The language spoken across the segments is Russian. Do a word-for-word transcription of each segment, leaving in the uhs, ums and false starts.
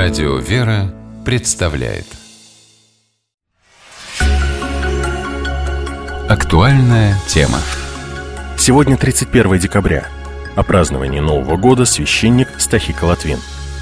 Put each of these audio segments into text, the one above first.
Радио «Вера» представляет актуальная тема. Сегодня тридцать первое декабря. О праздновании Нового года священник Стахика Латвин.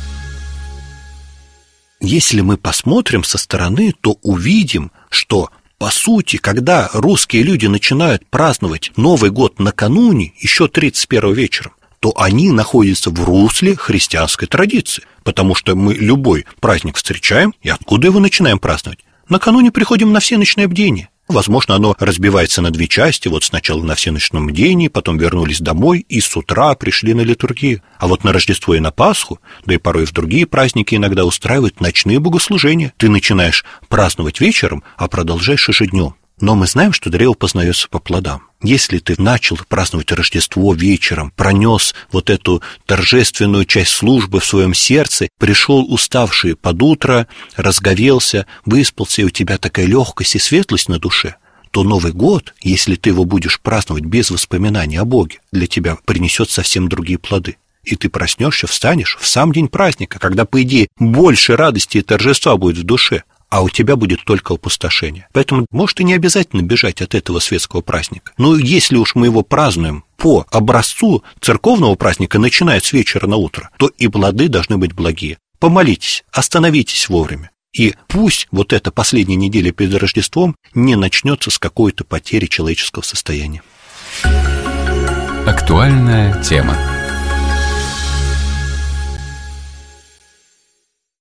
Если мы посмотрим со стороны, то увидим, что, по сути, когда русские люди начинают праздновать Новый год накануне, еще тридцать первого вечером, то они находятся в русле христианской традиции, потому что мы любой праздник встречаем, и откуда его начинаем праздновать? Накануне приходим на всеночное бдение. Возможно, оно разбивается на две части, вот сначала на всеночном бдении, потом вернулись домой и с утра пришли на литургию. А вот на Рождество и на Пасху, да и порой в другие праздники иногда устраивают ночные богослужения. Ты начинаешь праздновать вечером, а продолжаешь уже днем. Но мы знаем, что древо познается по плодам. Если ты начал праздновать Рождество вечером, пронес вот эту торжественную часть службы в своем сердце, пришел уставший под утро, разговелся, выспался, и у тебя такая легкость и светлость на душе, то Новый год, если ты его будешь праздновать без воспоминаний о Боге, для тебя принесет совсем другие плоды. И ты проснешься, встанешь в сам день праздника, когда, по идее, больше радости и торжества будет в душе, а у тебя будет только опустошение. Поэтому, может, и не обязательно бежать от этого светского праздника. Но если уж мы его празднуем по образцу церковного праздника, начиная с вечера на утро, то и плоды должны быть благие. Помолитесь, остановитесь вовремя. И пусть вот эта последняя неделя перед Рождеством не начнется с какой-то потери человеческого состояния. Актуальная тема.